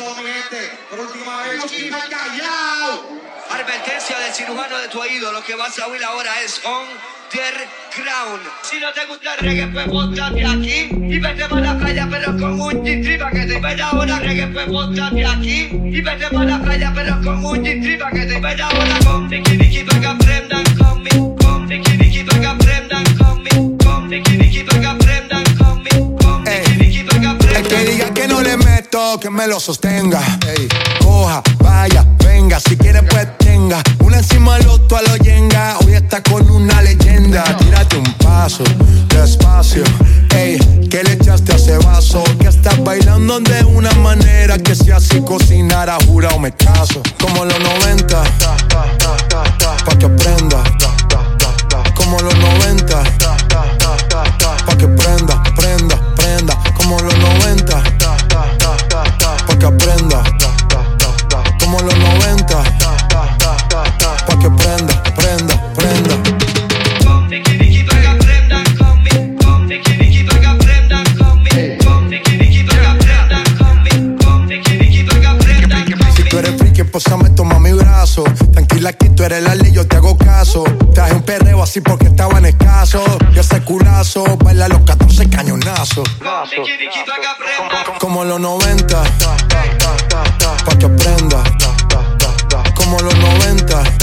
todo mi gente. Por última vez, Chucky callao. Advertencia del cirujano de tu oído. Lo que vas a oír ahora es underground. Si no te gusta el reggae, pues bótate aquí y vete para la playa, pero con un G-Tree pa' que te vea ahora. Reggae, pues bótate aquí y vete para la playa, pero con un G-Tree pa' que te vea ahora. Con Nicky Nicky pa' que aprendan conmigo. Con Nicky Nicky pa' que aprendan conmigo. Con Nicky Nicky pa' que aprendan conmigo. Con Nicky Nicky pa' que aprendan. El que diga que no le meto, que me lo sostenga. Ey, coja, vaya, venga, si quiere pues tenga. Una encima del otro a lo yenga. Hoy está con una leyenda. Tírate un paso, despacio. Ey, ¿qué le echaste a ese vaso? Que estás bailando de una manera que si así cocinara, jurado me caso. Como los 90, pa' que aprenda. Como los 90, pa' que prenda, prenda, prenda. Como los 90, pa' que aprenda. Como los 90, pa' que prenda, prenda, prenda. Con Nicky Nicky pa' que aprendan conmigo. Con Nicky Nicky pa' que aprendan conmigo. Con Nicky Nicky pa' que aprendan conmigo. Con Nicky Nicky pa' que aprendan conmigo. Si tú eres friki, pues me toma mi brazo. Tranquila, aquí tú eres la ley, yo te hago caso. Traje un perreo así porque estaban escasos. Y ese culazo baila los 14 cañonazos. Con Nicky Nicky pa' que aprendan. Como los 90, pa' que aprenda. Como los 90,